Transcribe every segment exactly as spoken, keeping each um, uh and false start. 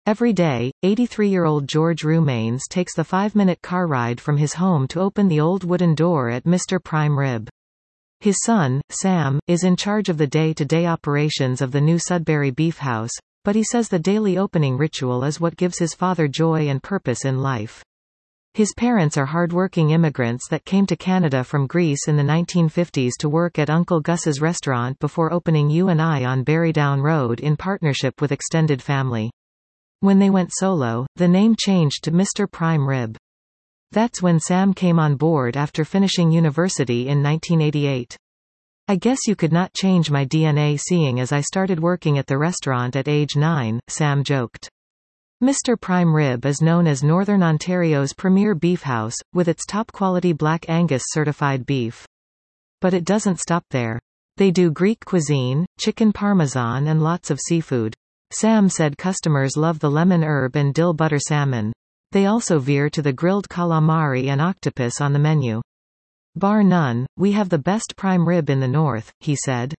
Every day, eighty-three-year-old George Rumains takes the five-minute car ride from his home to open the old wooden door at Mister Prime Rib. His son, Sam, is in charge of the day-to-day operations of the new Sudbury Beef House, but he says the daily opening ritual is what gives his father joy and purpose in life. His parents are hard-working immigrants that came to Canada from Greece in the nineteen fifties to work at Uncle Gus's restaurant before opening U and I on Barrydown Road in partnership with extended family. When they went solo, the name changed to Mister Prime Rib. That's when Sam came on board after finishing university in nineteen eighty-eight. I guess you could not change my D N A seeing as I started working at the restaurant at age nine, Sam joked. Mister Prime Rib is known as Northern Ontario's premier beef house, with its top-quality Black Angus certified beef. But it doesn't stop there. They do Greek cuisine, chicken parmesan and lots of seafood. Sam said customers love the lemon herb and dill butter salmon. They also veer to the grilled calamari and octopus on the menu. Bar none, we have the best prime rib in the north, he said.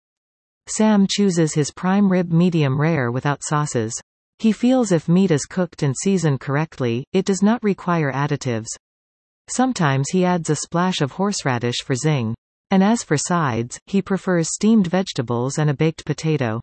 Sam chooses his prime rib medium rare without sauces. He feels if meat is cooked and seasoned correctly, it does not require additives. Sometimes he adds a splash of horseradish for zing. And as for sides, he prefers steamed vegetables and a baked potato.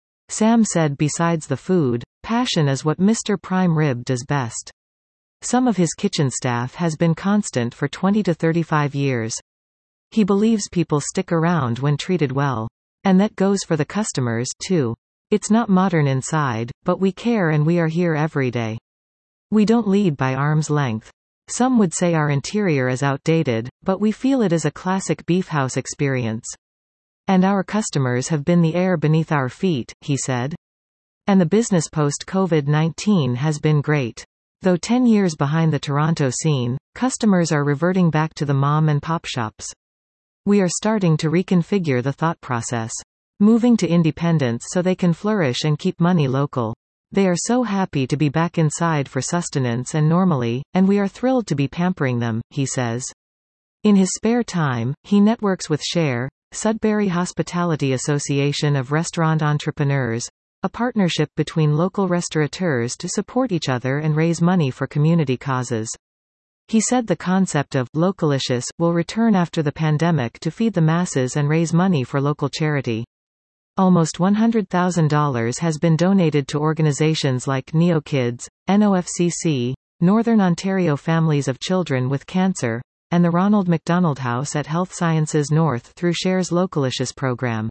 Sam said besides the food, passion is what Mister Prime Rib does best. Some of his kitchen staff has been constant for twenty to thirty-five years. He believes people stick around when treated well. And that goes for the customers, too. It's not modern inside, but we care and we are here every day. We don't lead by arm's length. Some would say our interior is outdated, but we feel it is a classic beef house experience. And our customers have been the air beneath our feet, he said. And the business post-COVID nineteen has been great. Though ten years behind the Toronto scene, customers are reverting back to the mom and pop shops. We are starting to reconfigure the thought process. Moving to independence so they can flourish and keep money local. They are so happy to be back inside for sustenance and normally, and we are thrilled to be pampering them, he says. In his spare time, he networks with Share, Sudbury Hospitality Association of Restaurant Entrepreneurs, a partnership between local restaurateurs to support each other and raise money for community causes. He said the concept of Localicious will return after the pandemic to feed the masses and raise money for local charity. Almost one hundred thousand dollars has been donated to organizations like NeoKids, N O F C C, Northern Ontario Families of Children with Cancer, and the Ronald McDonald House at Health Sciences North through Share's Localicious program.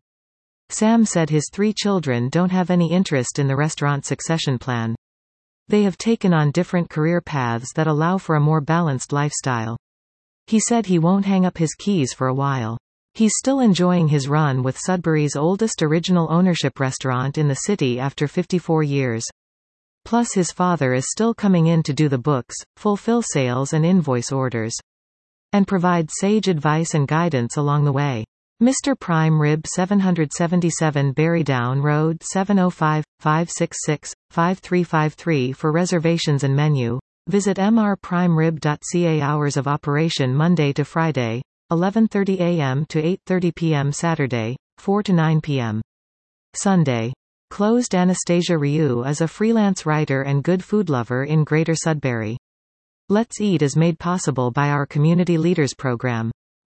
Sam said his three children don't have any interest in the restaurant succession plan. They have taken on different career paths that allow for a more balanced lifestyle. He said he won't hang up his keys for a while. He's still enjoying his run with Sudbury's oldest original ownership restaurant in the city after fifty-four years. Plus his father is still coming in to do the books, fulfill sales and invoice orders. And provide sage advice and guidance along the way. Mister Prime Rib seven seventy-seven Barrydown Road seven oh five, five six six, five three five three for reservations and menu. Visit m r prime rib dot c a. Hours of operation Monday to Friday, eleven thirty a m to eight thirty p m Saturday, four to nine p m Sunday. Closed. Anastasia Ryu is a freelance writer and good food lover in Greater Sudbury. Let's Eat is made possible by our Community Leaders program.